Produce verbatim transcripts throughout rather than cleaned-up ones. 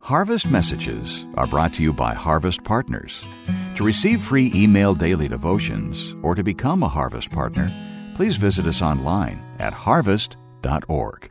Harvest Messages are brought to you by Harvest Partners. To receive free email daily devotions or to become a Harvest Partner, please visit us online at harvest dot org.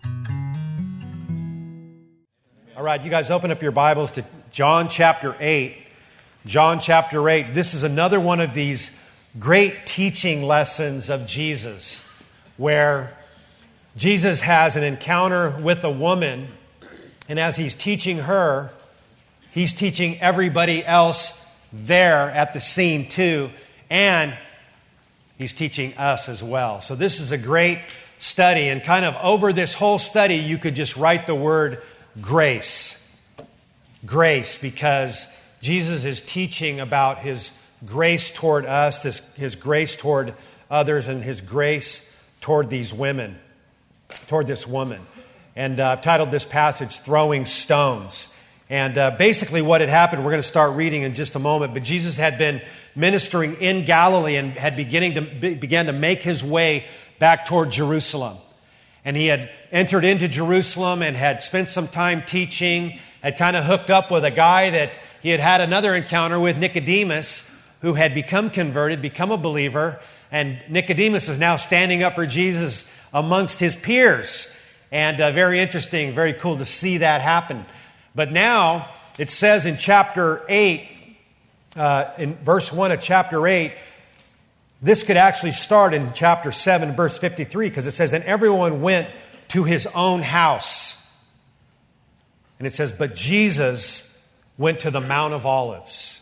All right, you guys open up your Bibles to John chapter eight. John chapter eight. This is another one of these great teaching lessons of Jesus, where Jesus has an encounter with a woman, and as he's teaching her, he's teaching everybody else there at the scene too, and he's teaching us as well. So this is a great study, and kind of over this whole study, you could just write the word grace. Grace, because Jesus is teaching about His grace toward us, His, his grace toward others, and His grace toward these women, toward this woman. And uh, I've titled this passage, Throwing Stones. And uh, basically what had happened, we're going to start reading in just a moment, but Jesus had been ministering in Galilee and had beginning to be, began to make His way back toward Jerusalem. And He had entered into Jerusalem and had spent some time teaching, had kind of hooked up with a guy that he had had another encounter with, Nicodemus, who had become converted, become a believer, and Nicodemus is now standing up for Jesus amongst his peers. And uh, very interesting, very cool to see that happen. But now, it says in chapter eight, uh, in verse one of chapter eight, this could actually start in chapter seven, verse fifty-three, because it says, and everyone went to his own house. And it says, but Jesus went to the Mount of Olives.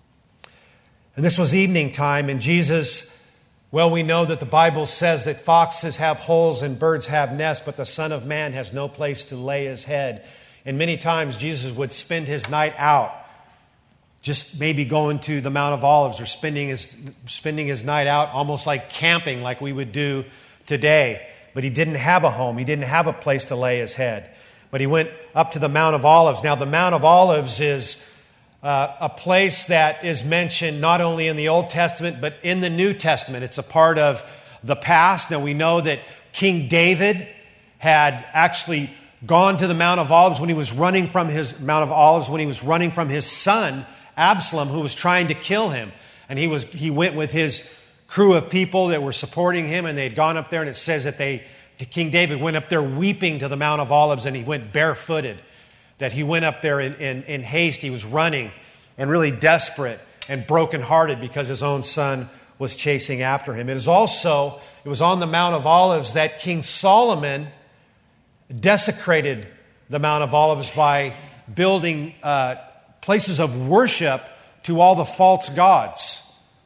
And this was evening time, and Jesus, well, we know that the Bible says that foxes have holes and birds have nests, but the Son of Man has no place to lay His head. And many times Jesus would spend His night out, just maybe going to the Mount of Olives or spending his, spending his night out almost like camping like we would do today. But He didn't have a home. He didn't have a place to lay His head. But He went up to the Mount of Olives. Now, the Mount of Olives is Uh, a place that is mentioned not only in the Old Testament, but in the New Testament. It's a part of the past. Now we know that King David had actually gone to the Mount of Olives when he was running from his Mount of Olives, when he was running from his son, Absalom, who was trying to kill him. And he was he went with his crew of people that were supporting him, and they'd gone up there, and it says that they, King David went up there weeping to the Mount of Olives, and he went barefooted. That he went up there in, in, in haste. He was running and really desperate and brokenhearted because his own son was chasing after him. It is also, it was on the Mount of Olives that King Solomon desecrated the Mount of Olives by building uh, places of worship to all the false gods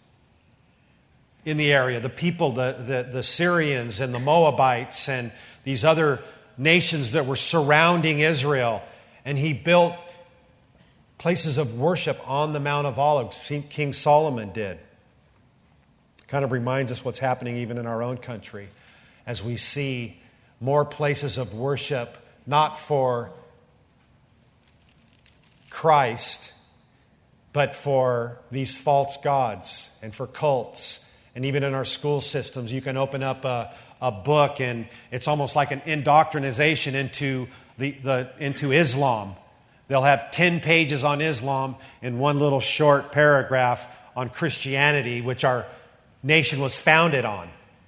in the area. The people, the, the, the Syrians and the Moabites and these other nations that were surrounding Israel. And he built places of worship on the Mount of Olives. King Solomon did. Kind of reminds us what's happening even in our own country as we see more places of worship, not for Christ, but for these false gods and for cults. And even in our school systems, you can open up a, a book and it's almost like an indoctrination into The, the, into Islam. They'll have ten pages on Islam and one little short paragraph on Christianity, which our nation was founded on.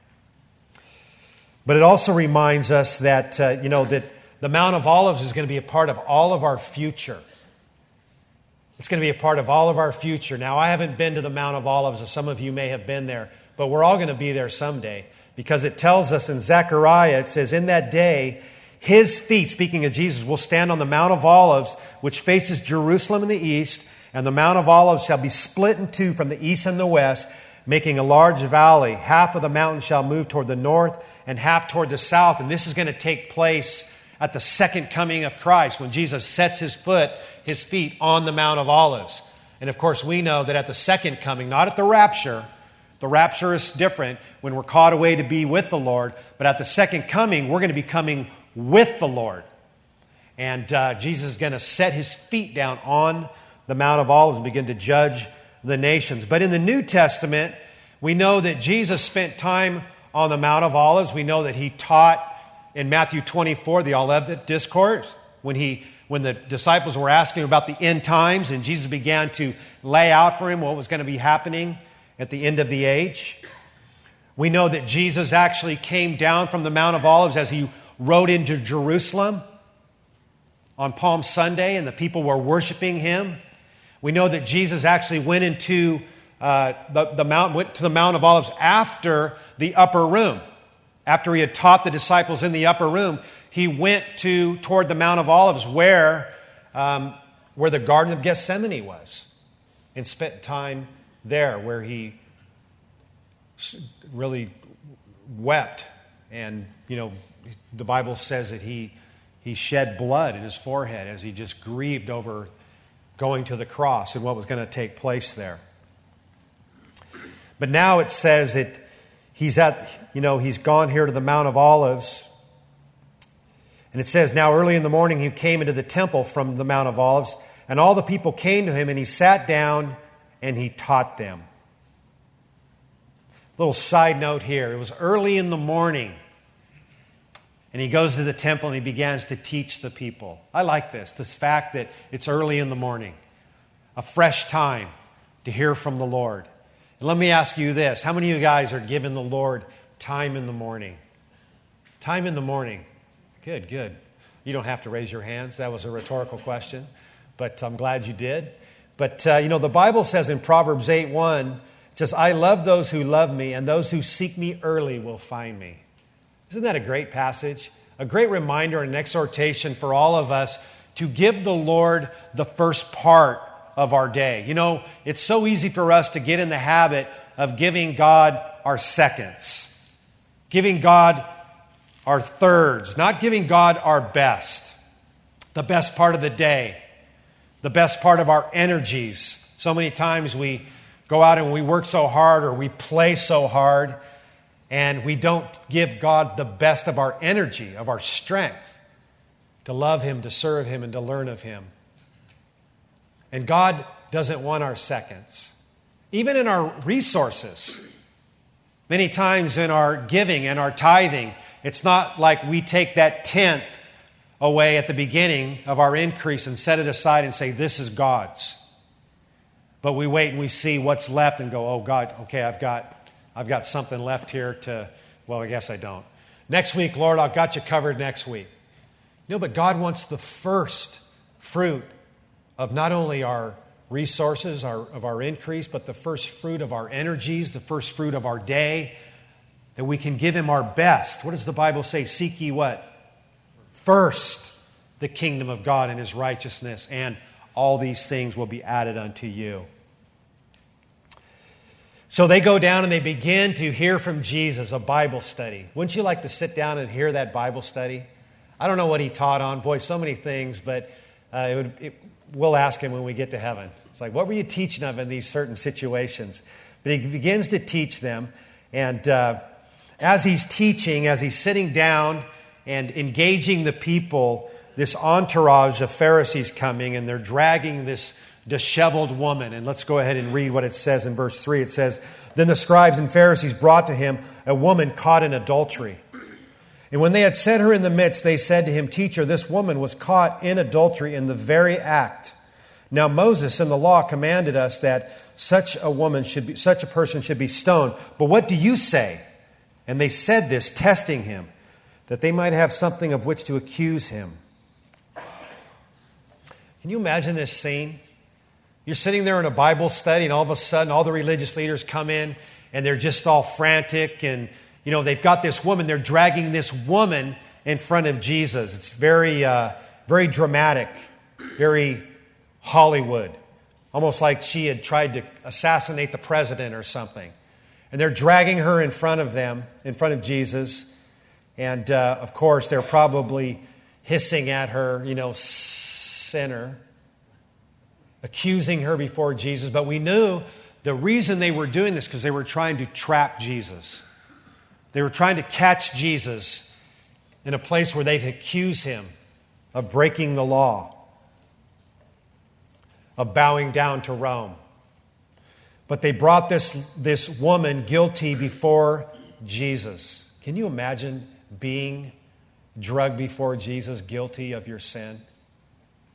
But it also reminds us that, uh, you know, that the Mount of Olives is going to be a part of all of our future. It's going to be a part of all of our future. Now, I haven't been to the Mount of Olives, as some of you may have been there, but we're all going to be there someday, because it tells us in Zechariah, it says, in that day, His feet, speaking of Jesus, will stand on the Mount of Olives, which faces Jerusalem in the east, and the Mount of Olives shall be split in two from the east and the west, making a large valley. Half of the mountain shall move toward the north and half toward the south. And this is going to take place at the second coming of Christ, when Jesus sets His foot, His feet on the Mount of Olives. And of course, we know that at the second coming, not at the rapture, the rapture is different when we're caught away to be with the Lord, but at the second coming, we're going to be coming with the Lord. And uh, Jesus is going to set His feet down on the Mount of Olives and begin to judge the nations. But in the New Testament, we know that Jesus spent time on the Mount of Olives. We know that He taught in Matthew twenty-four, the Olivet Discourse, when he when the disciples were asking about the end times, and Jesus began to lay out for him what was going to be happening at the end of the age. We know that Jesus actually came down from the Mount of Olives as he rode into Jerusalem on Palm Sunday, and the people were worshiping him. We know that Jesus actually went into uh, the, the mount, went to the Mount of Olives after the upper room. After he had taught the disciples in the upper room, he went to toward the Mount of Olives where, um, where the Garden of Gethsemane was, and spent time there where he really wept. And, you know, the Bible says that he, he shed blood in his forehead as he just grieved over going to the cross and what was going to take place there. But now it says that he's at, you know, he's gone here to the Mount of Olives. And it says, now early in the morning he came into the temple from the Mount of Olives, and all the people came to him, and he sat down and he taught them. Little side note here. It was early in the morning, and he goes to the temple and he begins to teach the people. I like this, this fact that it's early in the morning, a fresh time to hear from the Lord. And let me ask you this. How many of you guys are giving the Lord time in the morning? Time in the morning. Good, good. You don't have to raise your hands. That was a rhetorical question, but I'm glad you did. But, uh, you know, the Bible says in Proverbs eight one, it says, I love those who love me, and those who seek me early will find me. Isn't that a great passage? A great reminder and an exhortation for all of us to give the Lord the first part of our day. You know, it's so easy for us to get in the habit of giving God our seconds, giving God our thirds, not giving God our best, the best part of the day, the best part of our energies. So many times we go out and we work so hard, or we play so hard, and we don't give God the best of our energy, of our strength, to love Him, to serve Him, and to learn of Him. And God doesn't want our seconds. Even in our resources, many times in our giving and our tithing, it's not like we take that tenth away at the beginning of our increase and set it aside and say, this is God's. But we wait and we see what's left and go, oh God, okay, I've got I've got something left here to, well, I guess I don't. Next week, Lord, I've got you covered next week. No, but God wants the first fruit of not only our resources, our, of our increase, but the first fruit of our energies, the first fruit of our day, that we can give Him our best. What does the Bible say? Seek ye what? First, the kingdom of God and His righteousness, and all these things will be added unto you. So they go down and they begin to hear from Jesus, a Bible study. Wouldn't you like to sit down and hear that Bible study? I don't know what He taught on. Boy, so many things, but uh, it would, it, we'll ask Him when we get to heaven. It's like, what were you teaching of in these certain situations? But He begins to teach them, and uh, as He's teaching, as He's sitting down and engaging the people, this entourage of Pharisees coming, and they're dragging this disheveled woman. And let's go ahead and read what it says in verse three. It says, then the scribes and Pharisees brought to Him a woman caught in adultery. And when they had set her in the midst, they said to Him, Teacher, this woman was caught in adultery in the very act. Now Moses in the law commanded us that such a woman should be, such a person should be stoned. But what do you say? And they said this, testing Him, that they might have something of which to accuse Him. Can you imagine this scene? You're sitting there in a Bible study, and all of a sudden all the religious leaders come in, and they're just all frantic, and you know they've got this woman. They're dragging this woman in front of Jesus. It's very, uh, very dramatic, very Hollywood, almost like she had tried to assassinate the president or something. And they're dragging her in front of them, in front of Jesus, and uh, of course they're probably hissing at her, you know, sinner, accusing her before Jesus. But we knew the reason they were doing this because they were trying to trap Jesus. They were trying to catch Jesus in a place where they'd accuse Him of breaking the law, of bowing down to Rome. But they brought this, this woman guilty before Jesus. Can you imagine being drugged before Jesus guilty of your sin?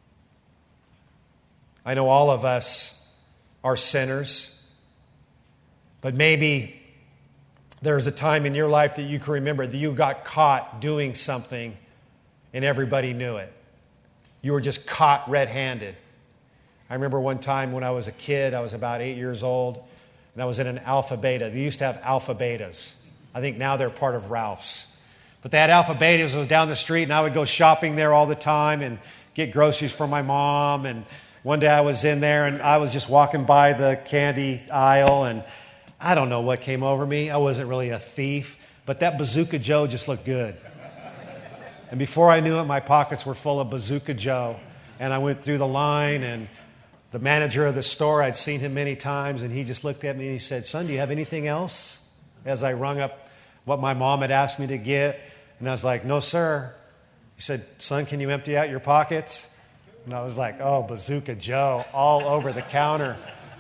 I know all of us are sinners, but maybe there's a time in your life that you can remember that you got caught doing something and everybody knew it. You were just caught red-handed. I remember one time when I was a kid, I was about eight years old, and I was in an Alpha Beta. They used to have Alpha Betas. I think now they're part of Ralph's. But they had Alpha Betas. It was down the street, and I would go shopping there all the time and get groceries for my mom. And one day I was in there, and I was just walking by the candy aisle, and I don't know what came over me. I wasn't really a thief, but that Bazooka Joe just looked good. And before I knew it, my pockets were full of Bazooka Joe. And I went through the line, and the manager of the store, I'd seen him many times, and he just looked at me and he said, "Son, do you have anything else?" As I rung up what my mom had asked me to get. And I was like, "No, sir." He said, "Son, can you empty out your pockets?" And I was like, "Oh, Bazooka Joe," all over the counter.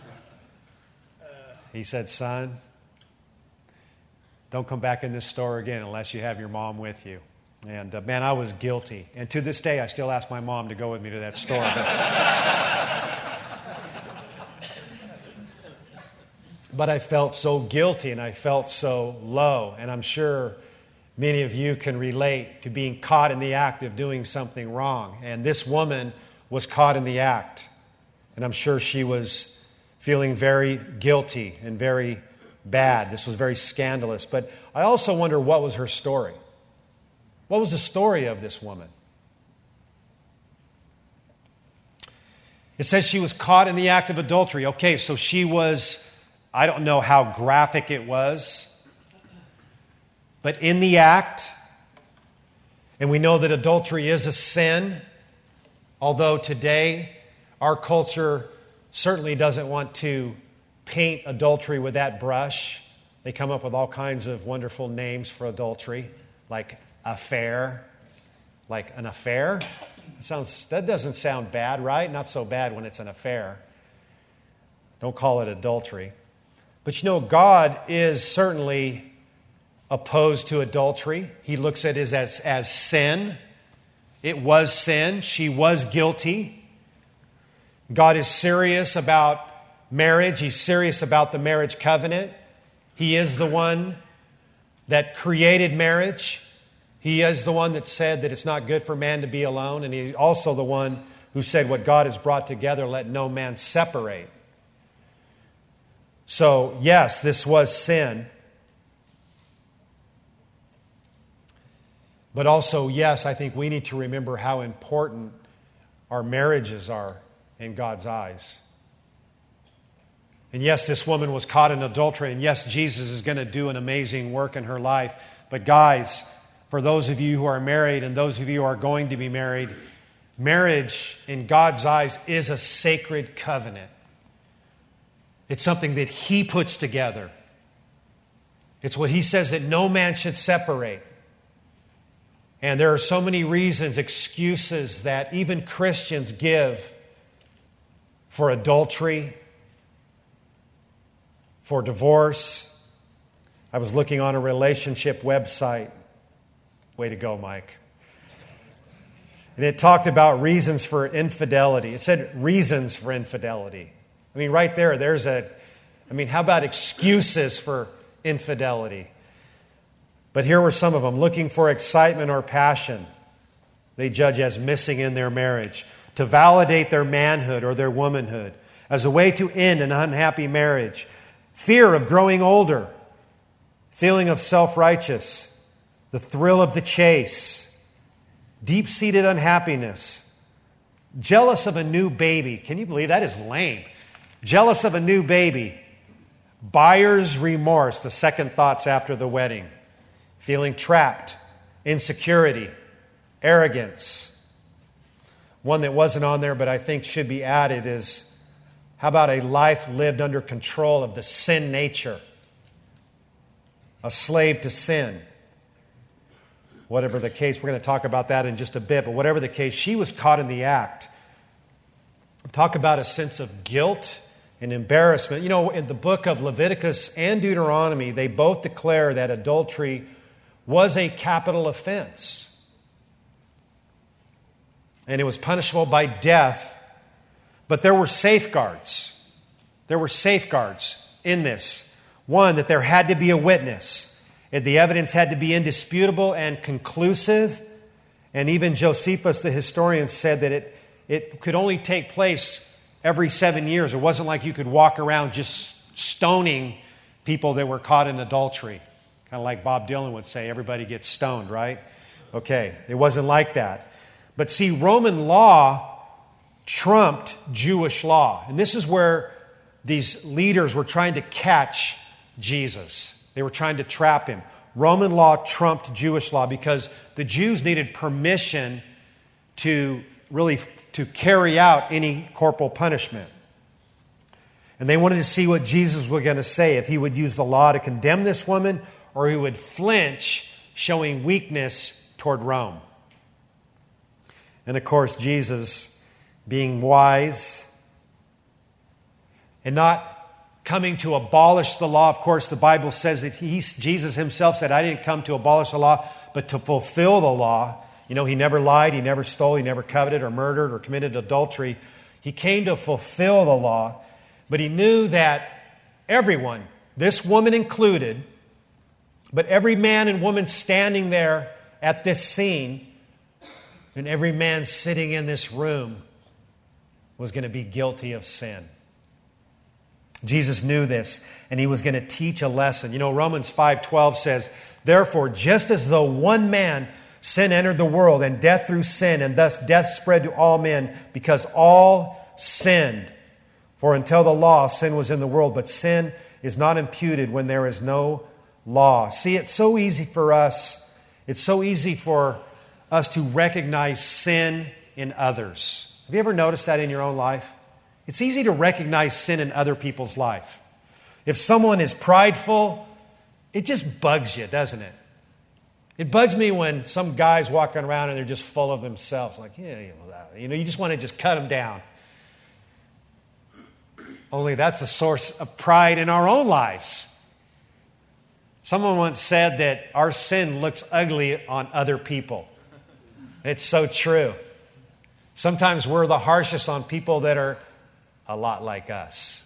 He said, "Son, don't come back in this store again unless you have your mom with you." And uh, man, I was guilty. And to this day, I still ask my mom to go with me to that store. But, but I felt so guilty and I felt so low. And I'm sure many of you can relate to being caught in the act of doing something wrong. And this woman was caught in the act. And I'm sure she was feeling very guilty and very bad. This was very scandalous. But I also wonder, what was her story? What was the story of this woman? It says she was caught in the act of adultery. Okay, so she was, I don't know how graphic it was, but in the act. And we know that adultery is a sin, although today our culture certainly doesn't want to paint adultery with that brush. They come up with all kinds of wonderful names for adultery, like affair, like an affair. That sounds, that doesn't sound bad, right? Not so bad when it's an affair. Don't call it adultery. But you know, God is certainly opposed to adultery. He looks at it as, as sin. It was sin. She was guilty. God is serious about marriage. He's serious about the marriage covenant. He is the one that created marriage. He is the one that said that it's not good for man to be alone. And he's also the one who said, what God has brought together, let no man separate. So, yes, this was sin. But also, yes, I think we need to remember how important our marriages are in God's eyes. And yes, this woman was caught in adultery. And yes, Jesus is going to do an amazing work in her life. But guys, for those of you who are married and those of you who are going to be married, marriage in God's eyes is a sacred covenant. It's something that He puts together. It's what He says that no man should separate. And there are so many reasons, excuses that even Christians give for adultery, for divorce. I was looking on a relationship website. Way to go, Mike. And it talked about reasons for infidelity. It said reasons for infidelity. I mean, right there, there's a, I mean, how about excuses for infidelity? But here were some of them. Looking for excitement or passion, they judge as missing in their marriage. To validate their manhood or their womanhood. As a way to end an unhappy marriage. Fear of growing older. Feeling of self-righteous. The thrill of the chase, deep-seated unhappiness, jealous of a new baby. Can you believe that is lame? Jealous of a new baby, buyer's remorse, the second thoughts after the wedding, feeling trapped, insecurity, arrogance. One that wasn't on there but I think should be added is, how about a life lived under control of the sin nature? A slave to sin. Whatever the case, we're going to talk about that in just a bit, but whatever the case, she was caught in the act. Talk about a sense of guilt and embarrassment. You know, in the book of Leviticus and Deuteronomy, they both declare that adultery was a capital offense. And it was punishable by death But there were safeguards. There were safeguards in this. One, that there had to be a witness. The evidence had to be indisputable and conclusive. And even Josephus, the historian, said that it, it could only take place every seven years. It wasn't like you could walk around just stoning people that were caught in adultery. Kind of like Bob Dylan would say, everybody gets stoned, right? Okay, it wasn't like that. But see, Roman law trumped Jewish law. And this is where these leaders were trying to catch Jesus. They were trying to trap him. Roman law trumped Jewish law because the Jews needed permission to really to carry out any corporal punishment. And they wanted to see what Jesus was going to say, if he would use the law to condemn this woman or he would flinch, showing weakness toward Rome. And of course, Jesus, being wise and not coming to abolish the law. Of course, the Bible says that he, Jesus himself said, I didn't come to abolish the law, but to fulfill the law. You know, he never lied, he never stole, he never coveted or murdered or committed adultery. He came to fulfill the law, but he knew that everyone, this woman included, but every man and woman standing there at this scene, and every man sitting in this room was going to be guilty of sin. Jesus knew this, and he was going to teach a lesson. You know, Romans five twelve says, therefore, just as though one man sin entered the world, and death through sin, and thus death spread to all men, because all sinned. For until the law, sin was in the world, but sin is not imputed when there is no law. See, it's so easy for us, it's so easy for us to recognize sin in others. Have you ever noticed that in your own life? It's easy to recognize sin in other people's life. If someone is prideful, it just bugs you, doesn't it? It bugs me when some guy's walking around and they're just full of themselves. Like, yeah, you know, you just want to just cut them down. Only that's a source of pride in our own lives. Someone once said that our sin looks ugly on other people. It's so true. Sometimes we're the harshest on people that are a lot like us.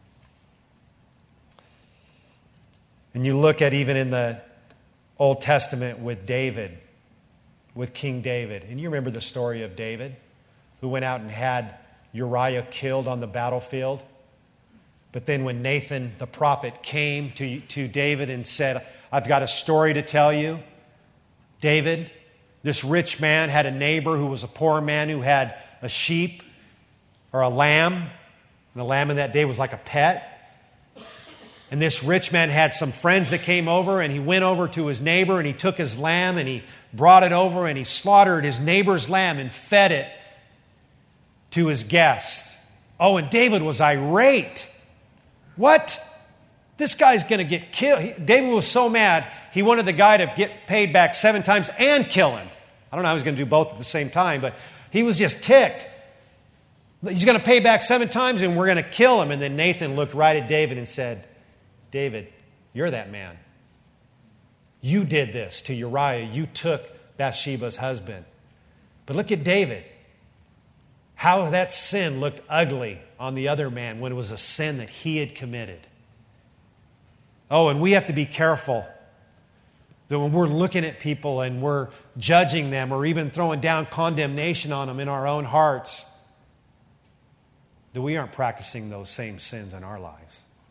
And you look at even in the Old Testament with David, with King David. And you remember the story of David, who went out and had Uriah killed on the battlefield. But then when Nathan the prophet came to, to David and said, I've got a story to tell you. David, this rich man had a neighbor who was a poor man who had a sheep or a lamb. And the lamb in that day was like a pet. And this rich man had some friends that came over, and he went over to his neighbor and he took his lamb and he brought it over and he slaughtered his neighbor's lamb and fed it to his guests. Oh, and David was irate. What? This guy's going to get killed. He, David was so mad, he wanted the guy to get paid back seven times and kill him. I don't know how he was going to do both at the same time, but he was just ticked. He's going to pay back seven times and we're going to kill him. And then Nathan looked right at David and said, David, you're that man. You did this to Uriah. You took Bathsheba's husband. But look at David. How that sin looked ugly on the other man when it was a sin that he had committed. Oh, and we have to be careful that when we're looking at people and we're judging them or even throwing down condemnation on them in our own hearts, that we aren't practicing those same sins in our lives.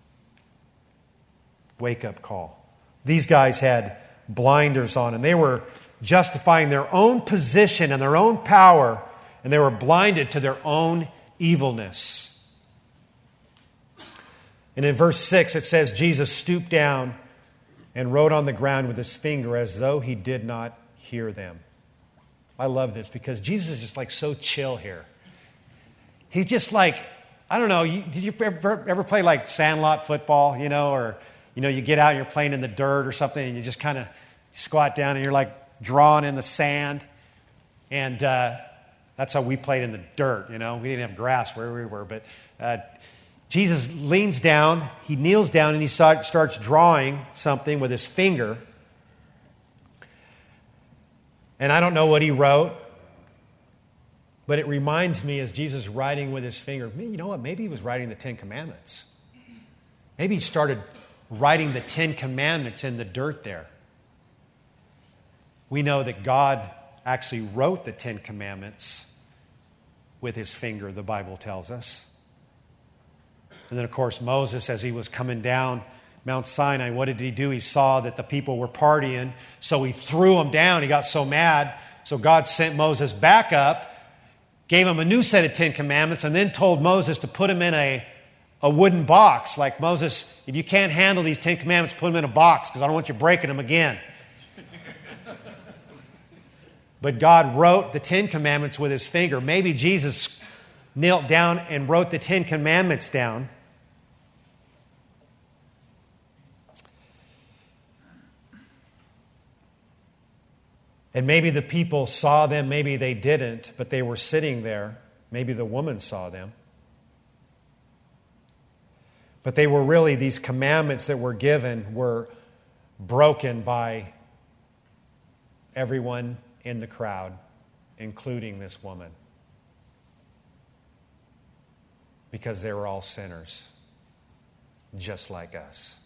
Wake-up call. These guys had blinders on, and they were justifying their own position and their own power, and they were blinded to their own evilness. And in verse six, it says, Jesus stooped down and wrote on the ground with his finger as though he did not hear them. I love this because Jesus is just like so chill here. He's just like, I don't know, you, did you ever, ever play like sandlot football, you know, or you know, you get out and you're playing in the dirt or something and you just kind of squat down and you're like drawing in the sand. And uh, that's how we played in the dirt, you know. We didn't have grass where we were. But uh, Jesus leans down, he kneels down and he start, starts drawing something with his finger. And I don't know what he wrote. But it reminds me, as Jesus writing with his finger, you know what? Maybe he was writing the Ten Commandments. Maybe he started writing the Ten Commandments in the dirt there. We know that God actually wrote the Ten Commandments with his finger, the Bible tells us. And then, of course, Moses, as he was coming down Mount Sinai, what did he do? He saw that the people were partying, so he threw them down. He got so mad, so God sent Moses back up, gave him a new set of Ten Commandments, and then told Moses to put them in a, a wooden box. Like, Moses, if you can't handle these Ten Commandments, put them in a box, because I don't want you breaking them again. But God wrote the Ten Commandments with his finger. Maybe Jesus knelt down and wrote the Ten Commandments down. And maybe the people saw them, maybe they didn't, but they were sitting there. Maybe the woman saw them. But they were really, these commandments that were given were broken by everyone in the crowd, including this woman. Because they were all sinners, just like us.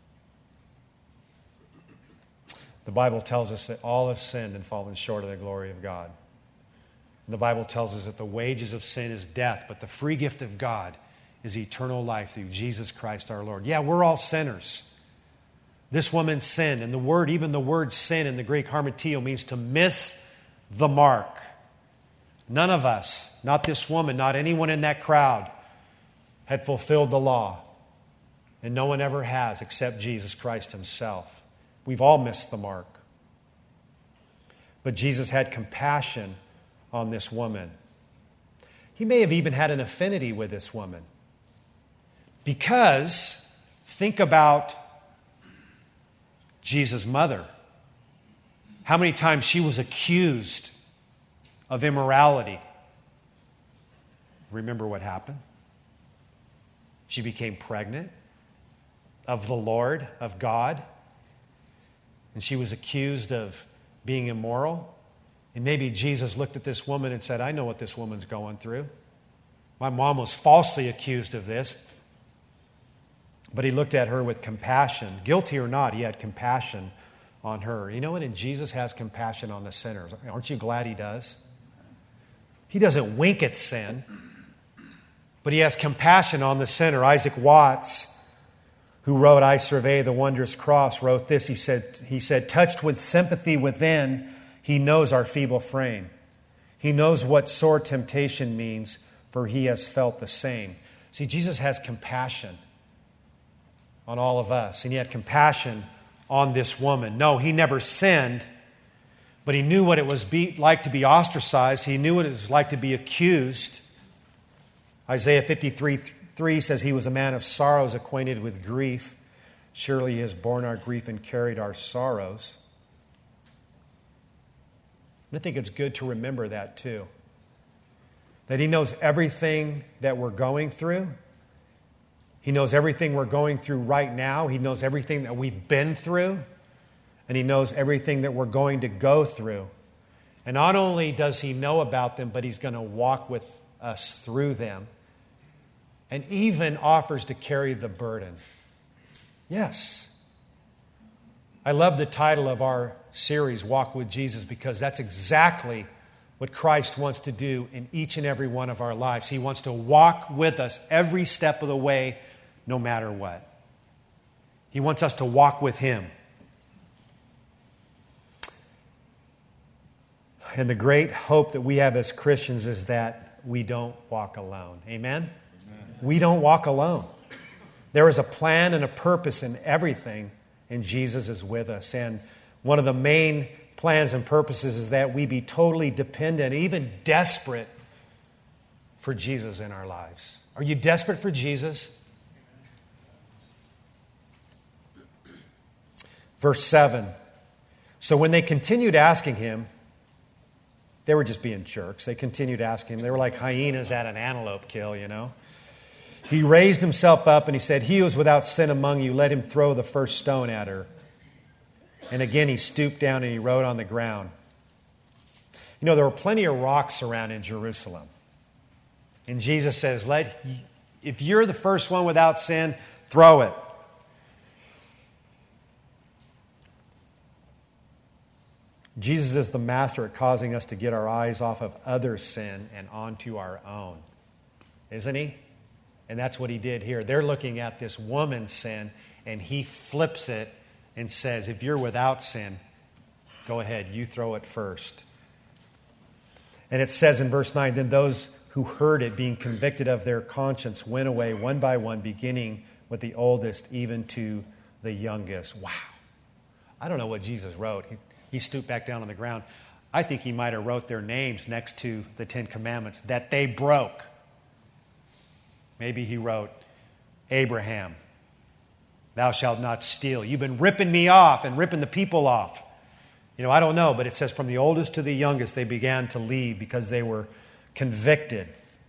The Bible tells us that all have sinned and fallen short of the glory of God. The Bible tells us that the wages of sin is death, but the free gift of God is eternal life through Jesus Christ our Lord. Yeah, we're all sinners. This woman sinned, and the word, even the word sin in the Greek harmatio, means to miss the mark. None of us, not this woman, not anyone in that crowd, had fulfilled the law. And no one ever has except Jesus Christ himself. We've all missed the mark. But Jesus had compassion on this woman. He may have even had an affinity with this woman. Because, think about Jesus' mother. How many times she was accused of immorality. Remember what happened? She became pregnant of the Lord, of God. And she was accused of being immoral. And maybe Jesus looked at this woman and said, I know what this woman's going through. My mom was falsely accused of this. But he looked at her with compassion. Guilty or not, he had compassion on her. You know what? And Jesus has compassion on the sinners. Aren't you glad he does? He doesn't wink at sin, but he has compassion on the sinner. Isaac Watts, who wrote I Survey the Wondrous Cross, wrote this. He said, he said, touched with sympathy within, he knows our feeble frame. He knows what sore temptation means, for he has felt the same. See, Jesus has compassion on all of us, and he had compassion on this woman. No, he never sinned, but he knew what it was be, like to be ostracized. He knew what it was like to be accused. Isaiah fifty-three three says he was a man of sorrows, acquainted with grief. Surely he has borne our grief and carried our sorrows. And I think it's good to remember that too. That he knows everything that we're going through. He knows everything we're going through right now. He knows everything that we've been through. And he knows everything that we're going to go through. And not only does he know about them, but he's going to walk with us through them. And even offers to carry the burden. Yes. I love the title of our series, Walk with Jesus, because that's exactly what Christ wants to do in each and every one of our lives. He wants to walk with us every step of the way, no matter what. He wants us to walk with him. And the great hope that we have as Christians is that we don't walk alone. Amen? We don't walk alone. There is a plan and a purpose in everything, and Jesus is with us. And one of the main plans and purposes is that we be totally dependent, even desperate for Jesus in our lives. Are you desperate for Jesus? Verse seven. So when they continued asking him, they were just being jerks. They continued asking him. They were like hyenas at an antelope kill, you know. He raised himself up and he said, he who is without sin among you, let him throw the first stone at her. And again he stooped down and he wrote on the ground. You know, there were plenty of rocks around in Jerusalem. And Jesus says, "Let if you're the first one without sin, throw it." Jesus is the master at causing us to get our eyes off of other sin and onto our own. Isn't he? And that's what he did here. They're looking at this woman's sin, and he flips it and says, if you're without sin, go ahead, you throw it first. And it says in verse nine, then those who heard it, being convicted of their conscience, went away one by one, beginning with the oldest, even to the youngest. Wow. I don't know what Jesus wrote. He, he stooped back down on the ground. I think he might have wrote their names next to the Ten Commandments that they broke. Maybe he wrote, Abraham, thou shalt not steal. You've been ripping me off and ripping the people off. You know, I don't know, but it says from the oldest to the youngest, they began to leave because they were convicted.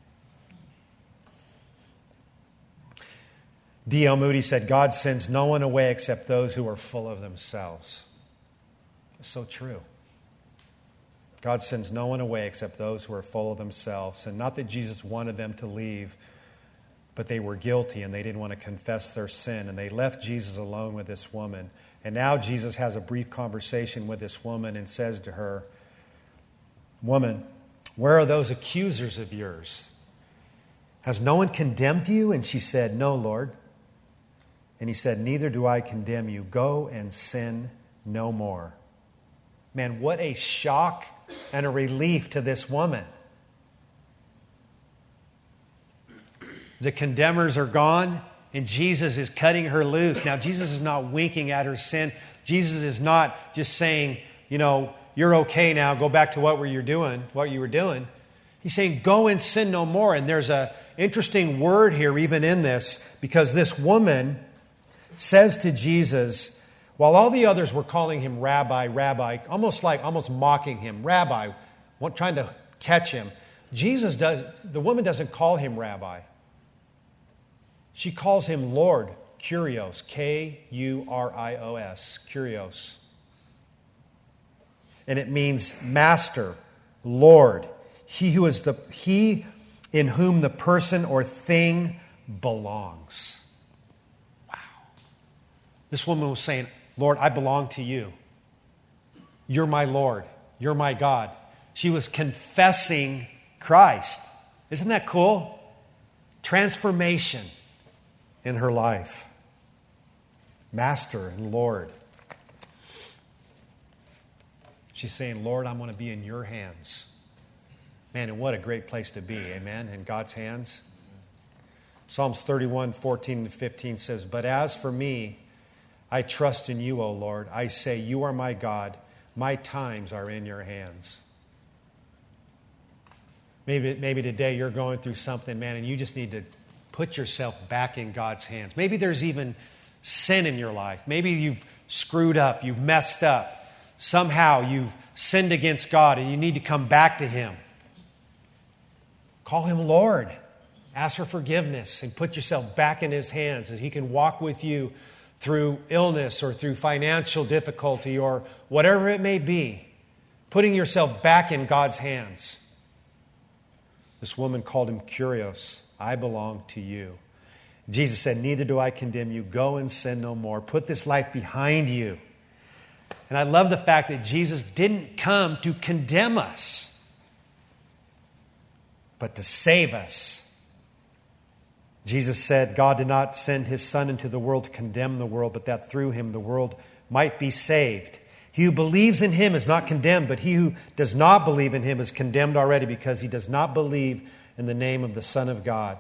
D L Moody said, God sends no one away except those who are full of themselves. It's so true. God sends no one away except those who are full of themselves. And not that Jesus wanted them to leave, but they were guilty and they didn't want to confess their sin. And they left Jesus alone with this woman. And now Jesus has a brief conversation with this woman and says to her, woman, where are those accusers of yours? Has no one condemned you? And she said, no, Lord. And he said, neither do I condemn you. Go and sin no more. Man, what a shock and a relief to this woman. The condemners are gone, and Jesus is cutting her loose. Now, Jesus is not winking at her sin. Jesus is not just saying, you know, you're okay now, go back to what were you doing, what you were doing. He's saying, go and sin no more. And there's an interesting word here, even in this, because this woman says to Jesus, while all the others were calling him rabbi, rabbi, almost like, almost mocking him, rabbi, trying to catch him, Jesus does, the woman doesn't call him rabbi. She calls him Lord, Kyrios, K U R I O S, Kyrios. And it means master, Lord, he who is the he in whom the person or thing belongs. Wow. This woman was saying, Lord, I belong to you. You're my Lord. You're my God. She was confessing Christ. Isn't that cool? Transformation in her life. Master and Lord. She's saying, Lord, I want to be in your hands. Man, and what a great place to be, amen, in God's hands. Psalms thirty-one, fourteen and fifteen says, but as for me, I trust in you, O Lord. I say, you are my God. My times are in your hands. Maybe, maybe today you're going through something, man, and you just need to put yourself back in God's hands. Maybe there's even sin in your life. Maybe you've screwed up. You've messed up. Somehow you've sinned against God and you need to come back to Him. Call Him Lord. Ask for forgiveness and put yourself back in His hands as He can walk with you through illness or through financial difficulty or whatever it may be. Putting yourself back in God's hands. This woman called Him Kyrios. I belong to you. Jesus said, neither do I condemn you. Go and sin no more. Put this life behind you. And I love the fact that Jesus didn't come to condemn us, but to save us. Jesus said, God did not send His Son into the world to condemn the world, but that through Him the world might be saved. He who believes in Him is not condemned, but he who does not believe in Him is condemned already because he does not believe in the name of the Son of God.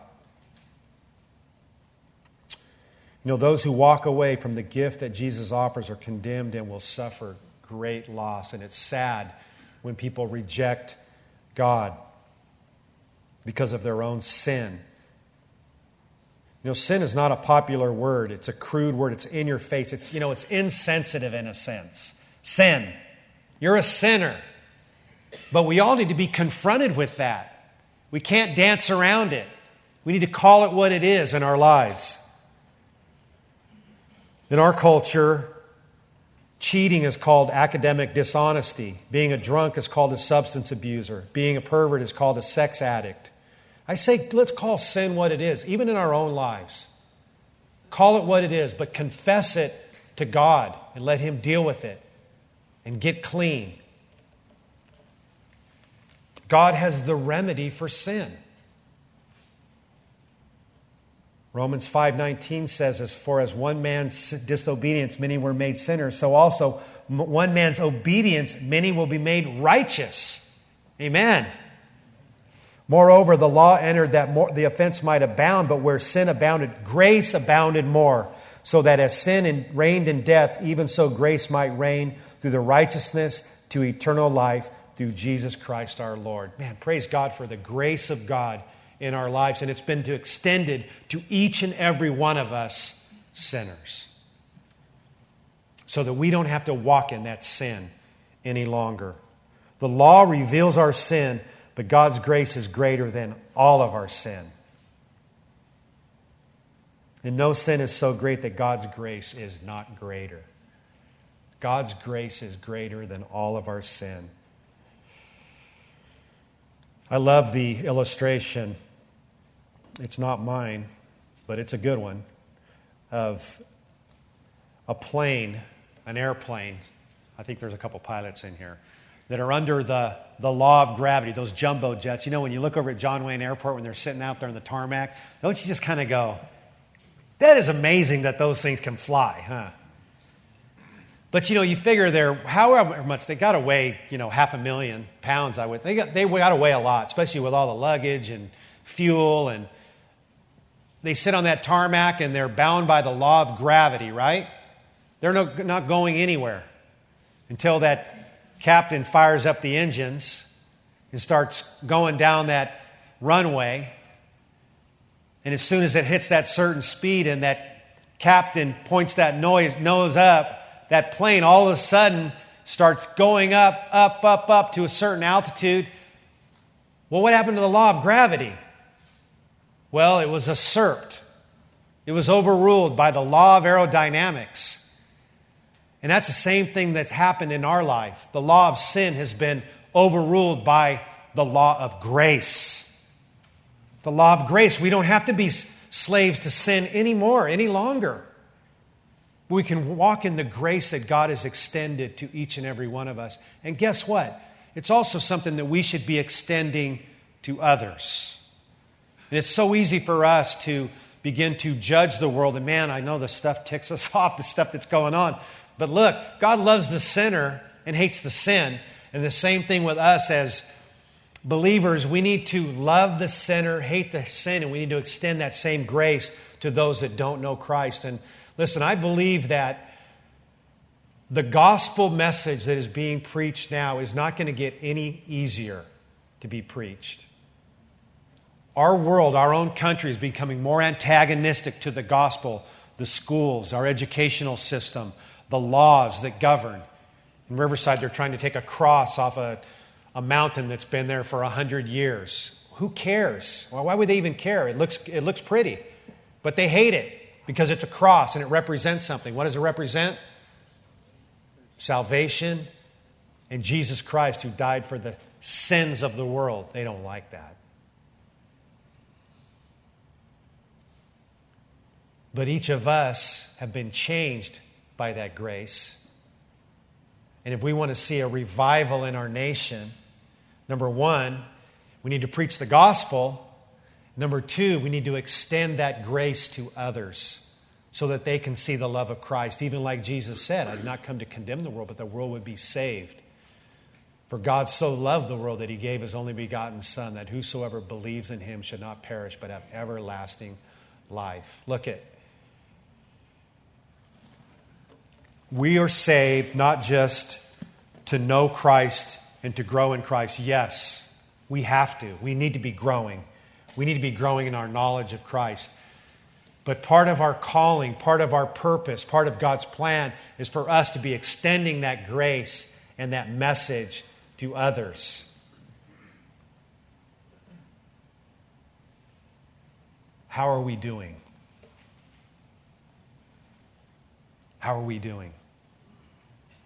You know, those who walk away from the gift that Jesus offers are condemned and will suffer great loss. And it's sad when people reject God because of their own sin. You know, sin is not a popular word. It's a crude word. It's in your face. It's, you know, it's insensitive in a sense. Sin. You're a sinner. But we all need to be confronted with that. We can't dance around it. We need to call it what it is in our lives. In our culture, Cheating is called academic dishonesty. Being a drunk is called a substance abuser. Being a pervert is called a sex addict. I say, let's call sin what it is, even in our own lives. Call it what it is, but confess it to God and let Him deal with it and get clean. God has the remedy for sin. Romans five nineteen says, as for as one man's disobedience many were made sinners, so also one man's obedience many will be made righteous. Amen. Moreover, the law entered that more, the offense might abound, but where sin abounded, grace abounded more, so that as sin in, reigned in death, even so grace might reign through the righteousness to eternal life through Jesus Christ our Lord. Man, praise God for the grace of God in our lives, and it's been extended to each and every one of us sinners, so that we don't have to walk in that sin any longer. The law reveals our sin, but God's grace is greater than all of our sin. And no sin is so great that God's grace is not greater. God's grace is greater than all of our sin. I love the illustration. It's not mine, but it's a good one, of a plane, an airplane. I think there's a couple pilots in here that are under the, the law of gravity, those jumbo jets. You know, when you look over at John Wayne Airport when they're sitting out there on the tarmac, don't you just kind of go, that is amazing that those things can fly, huh? But, you know, you figure they're, however much, they got to weigh, you know, half a million pounds, I would. They got, they got to weigh a lot, especially with all the luggage and fuel. And they sit on that tarmac and they're bound by the law of gravity, right? They're no, not going anywhere until that captain fires up the engines and starts going down that runway. And as soon as it hits that certain speed and that captain points that noise, nose up, that plane all of a sudden starts going up, up, up, up to a certain altitude. Well, what happened to the law of gravity? Well, it was usurped. It was overruled by the law of aerodynamics. And that's the same thing that's happened in our life. The law of sin has been overruled by the law of grace. The law of grace. We don't have to be slaves to sin anymore, any longer. We can walk in the grace that God has extended to each and every one of us. And guess what? It's also something that we should be extending to others. And it's so easy for us to begin to judge the world. And man, I know the stuff ticks us off, the stuff that's going on. But look, God loves the sinner and hates the sin. And the same thing with us as believers. We need to love the sinner, hate the sin, and we need to extend that same grace to those that don't know Christ. And listen, I believe that the gospel message that is being preached now is not going to get any easier to be preached. Our world, our own country is becoming more antagonistic to the gospel. The schools, our educational system, the laws that govern. In Riverside, they're trying to take a cross off a, a mountain that's been there for a hundred years. Who cares? Well, why would they even care? It looks, it looks pretty, but they hate it. Because it's a cross and it represents something. What does it represent? Salvation and Jesus Christ who died for the sins of the world. They don't like that. But each of us have been changed by that grace. And if we want to see a revival in our nation, number one, we need to preach the gospel. Number two, we need to extend that grace to others so that they can see the love of Christ. Even like Jesus said, I did not come to condemn the world, but the world would be saved. For God so loved the world that He gave His only begotten Son, that whosoever believes in Him should not perish, but have everlasting life. Look at, we are saved not just to know Christ and to grow in Christ. Yes, we have to. We need to be growing. We need to be growing in our knowledge of Christ. But part of our calling, part of our purpose, part of God's plan is for us to be extending that grace and that message to others. How are we doing? How are we doing?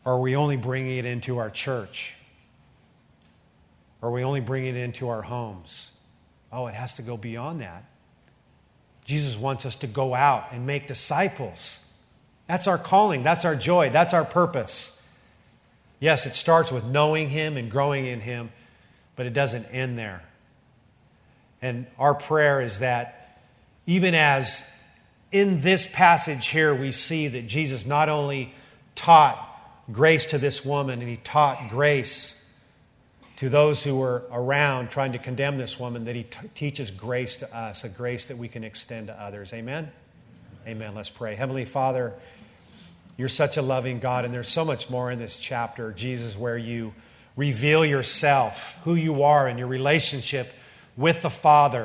Or are we only bringing it into our church? Or are we only bringing it into our homes? Oh, it has to go beyond that. Jesus wants us to go out and make disciples. That's our calling. That's our joy. That's our purpose. Yes, it starts with knowing Him and growing in Him, but it doesn't end there. And our prayer is that even as in this passage here we see that Jesus not only taught grace to this woman, and He taught grace to those who were around trying to condemn this woman, that He t- teaches grace to us, a grace that we can extend to others. Amen? Amen. Let's pray. Heavenly Father, You're such a loving God, and there's so much more in this chapter, Jesus, where You reveal Yourself, who You are, and Your relationship with the Father,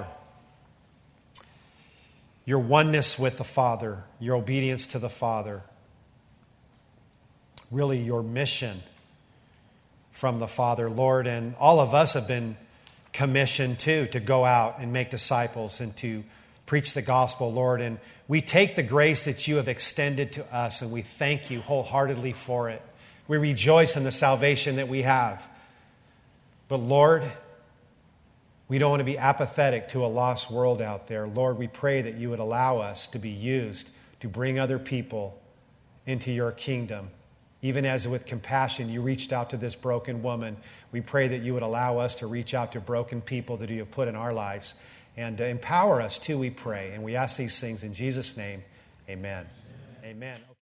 Your oneness with the Father, Your obedience to the Father, really Your mission from the Father, Lord. And all of us have been commissioned too to go out and make disciples and to preach the gospel, Lord. And we take the grace that You have extended to us, and we thank You wholeheartedly for it. We rejoice in the salvation that we have. But Lord, we don't want to be apathetic to a lost world out there. Lord, we pray that You would allow us to be used to bring other people into Your kingdom. Even as with compassion, You reached out to this broken woman, we pray that You would allow us to reach out to broken people that You have put in our lives. And uh, empower us too, we pray. And we ask these things in Jesus' name. Amen. Amen. Amen.